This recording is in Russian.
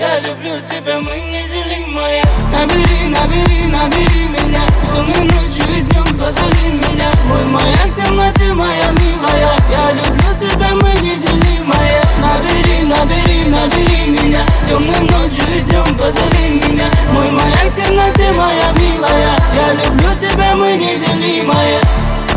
Я люблю тебя, мы неделимые. Набери, набери, набери меня темной ночью и днем, позови меня. Мой маяк в темноте, моя милая. Я люблю тебя, мы неделимые. Набери, набери, набери меня темной ночью и днем, позови меня. Мой маяк в темноте, моя милая. Я люблю тебя, мы неделимые.